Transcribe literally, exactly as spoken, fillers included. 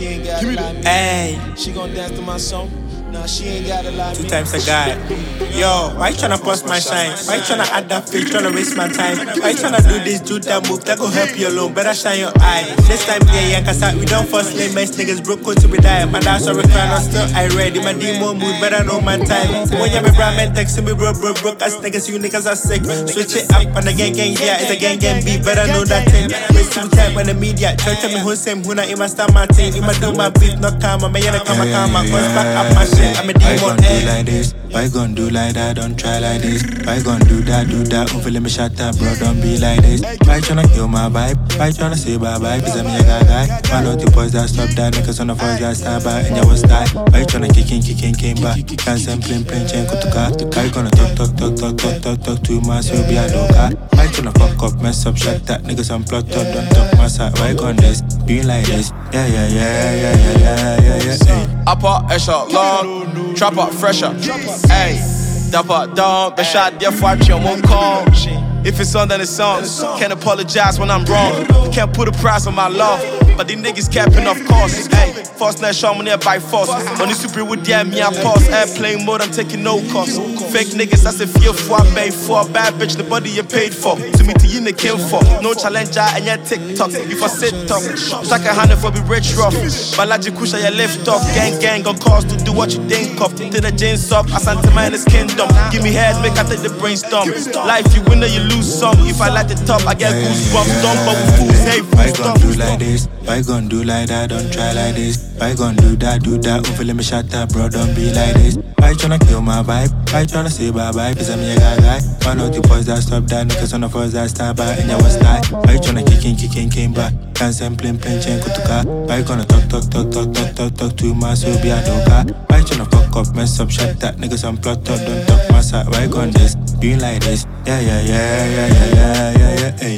she ain't got a lie. Hey, She gon' dance to my song. Nah, she ain't got a lie. two times a guy. Yo, why you tryna bust my shine? Why you tryna add that fake, tryna waste my time? Why you tryna do this, do that move, that gon' help you alone? Better shine your eye. This time, yeah, yeah, cause I, we don't first name mess niggas broke until we die. My dad's sorry crying, I'm still I ready. My demo mood, better know my time. When you have a brand man texting me, bro, bro, bro, cause niggas, you niggas are sick. Switch it up on the gang, gang, yeah, it's a gang, gang beat. Better know that thing. Waste some time when the media try to me who same, who not in my star, my team. In my do my beat, not calm, I'm a yana, come, come, I'm back up my shit. I'm a demo. Do like this, why gon' do like that, don't try like this. Why gon' do that, do that, don't feel me shut up, bro, don't be like this. Why tryna kill my vibe, why tryna say bye bye, cause I'm a guy guy. Why not the boys that stop that, niggas on the voice that start by, and you was die. Why tryna kick in, kick in, came back, can't send plain, plain, chain, go to car. Why gonna talk, talk, talk, talk, talk, talk, talk too much, so be a dog. Why tryna fuck up, mess up, shut that, niggas on plot, don't talk my side. Why gon' this, be like this, yeah, yeah, yeah, yeah, yeah, yeah, yeah, yeah, yeah. Upper echelon, trap up fresher. Hey, dapper down, be shot there for your won't call. If it's on, then it's on. Can't apologize when I'm wrong. Can't put a price on my love, but these niggas capping off course. Hey, first night show me there by force. On the super with them, me I pause. Airplane mode, I'm taking no cost. Fake niggas, that's a fear for I paid for. Bad bitch, the body you paid for. To me, to you, they came for. No challenger and your TikTok. If I sit talk, like a hundred for be rich rough. Balaji Kusha, you lift off. Gang, gang, on cause to do what you think of. To the jeans up, Asante Minus Kingdom. Give me head, make I take the brainstorm. Life, you win or you lose some. If I like the top, I get goosebumps. Dumb, but we fools, hey, why gon' do like this? Why gon' do like that? Don't try like this. Why gon' do that? Do that? Don't feel me shut up, bro. Don't be like this. Why tryna kill my vibe? Why tryna say bye bye? Cause I'm a guy guy. Why not the boys that stop that? Niggas on the first that start by, and you was die. Why tryna kick in, kick in, came back? Can't send plain, plain, chain, go to car. Why gonna talk, talk, talk, talk, talk, talk, talk too much, so be a dog. Why tryna fuck up, mess up, shut that? Niggas on plot, talk, don't talk my side. Why gon' this? Be like this? Yeah, yeah, yeah, yeah, yeah, yeah, yeah, yeah, hey.